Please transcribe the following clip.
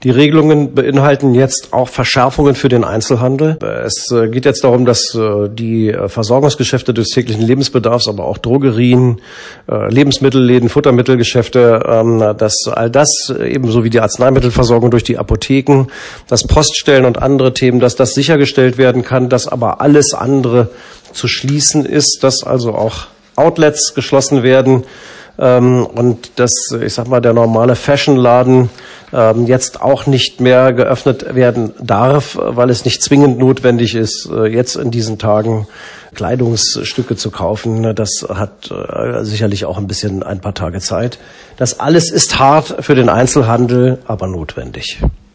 Die Regelungen beinhalten jetzt auch Verschärfungen für den Einzelhandel. Es geht jetzt darum, dass die Versorgungsgeschäfte des täglichen Lebensbedarfs, aber auch Drogerien, Lebensmittelläden, Futtermittelgeschäfte, dass all das ebenso wie die Arzneimittelversorgung durch die Apotheken, das Poststellen und andere Themen, dass das sichergestellt werden kann, dass aber alles andere zu schließen ist, dass also auch Outlets geschlossen werden und dass, ich sag mal, der normale Fashionladen jetzt auch nicht mehr geöffnet werden darf, weil es nicht zwingend notwendig ist, jetzt in diesen Tagen Kleidungsstücke zu kaufen. Das hat sicherlich auch ein paar Tage Zeit. Das alles ist hart für den Einzelhandel, aber notwendig.